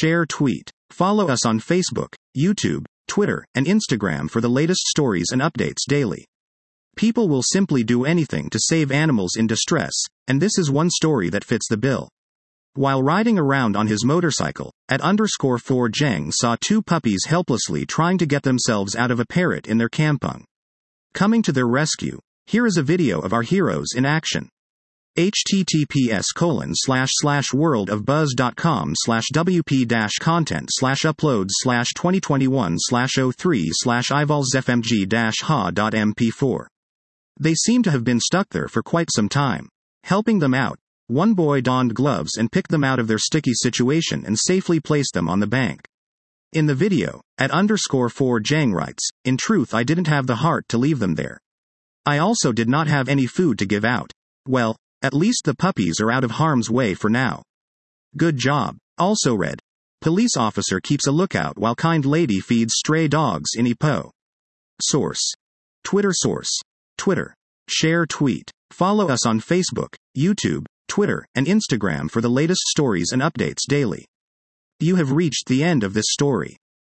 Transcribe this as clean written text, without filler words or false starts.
share, tweet. Follow us on Facebook, YouTube, Twitter, and Instagram for the latest stories and updates daily. People will simply do anything to save animals in distress, and this is one story that fits the bill. While riding around on his motorcycle, @_4 Jeng saw two puppies helplessly trying to get themselves out of a parrot in their kampung. Coming to their rescue, here is a video of our heroes in action. https://worldofbuzz.com/wp-content/uploads/2021/03/ivolsfmg-ha.mp4. They seem to have been stuck there for quite some time. Helping them out, one boy donned gloves and picked them out of their sticky situation and safely placed them on the bank. In the video, @_4 Jeng writes, "In truth, I didn't have the heart to leave them there. I also did not have any food to give out. Well, at least the puppies are out of harm's way for now. Good job." Also read, "Police officer keeps a lookout while kind lady feeds stray dogs in Ipoh." Source: Twitter. Source: Twitter. Share, tweet. Follow us on Facebook, YouTube, Twitter, and Instagram for the latest stories and updates daily. You have reached the end of this story.